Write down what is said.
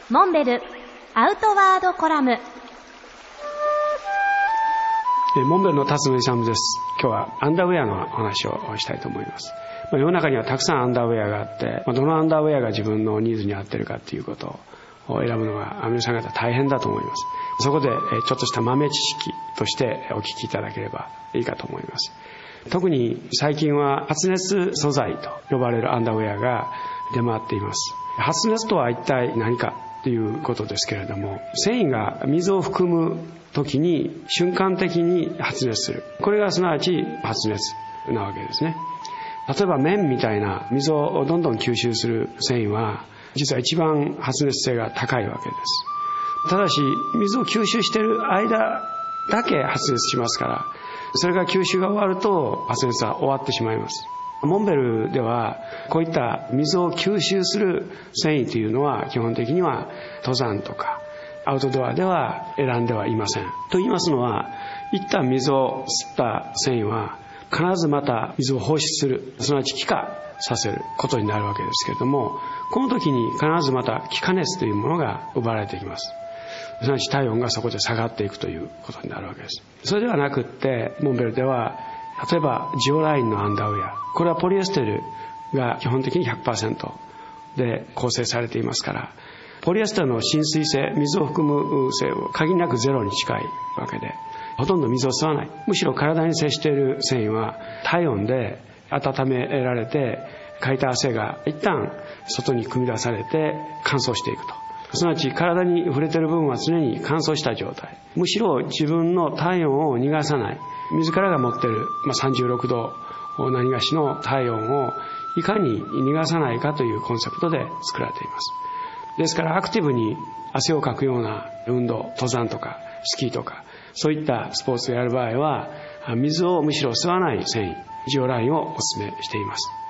モンベルアウトワードコラム。 モンベルの辰野勇です。今日はアンダーウェアの話をしたいと思います。世の中にはたくさんアンダーウェアがあって、どのアンダーウェアが自分のニーズに合っているかということを選ぶのが皆さん方大変だと思います。そこでちょっとした豆知識としてお聞きいただければいいかと思います。特に最近は発熱素材と呼ばれるアンダーウェアが出回っています。発熱とは一体何かということですけれども、繊維が水を含む時に瞬間的に発熱する、これがすなわち発熱なわけですね。例えば綿みたいな水をどんどん吸収する繊維は実は一番発熱性が高いわけです。ただし水を吸収している間だけ発熱しますから、それが吸収が終わると発熱は終わってしまいます。モンベルではこういった水を吸収する繊維というのは基本的には登山とかアウトドアでは選んではいません。と言いますのは、一旦水を吸った繊維は必ずまた水を放出する、すなわち気化させることになるわけですけれども、この時に必ずまた気化熱というものが奪われていきます。すなわち体温がそこで下がっていくということになるわけです。それではなくって、モンベルでは例えばジオラインのアンダーウェア、これはポリエステルが基本的に 100% で構成されていますから、ポリエステルの浸水性、水を含む性を限りなくゼロに近いわけで、ほとんど水を吸わない。むしろ体に接している繊維は体温で温められて、かいた汗が一旦外に汲み出されて乾燥していくと。すなわち体に触れている部分は常に乾燥した状態。むしろ自分の体温を逃がさない。自らが持っている36度何がしの体温をいかに逃がさないかというコンセプトで作られています。ですからアクティブに汗をかくような運動、登山とかスキーとかそういったスポーツをやる場合は、水をむしろ吸わない繊維、ジオラインをお勧めしています。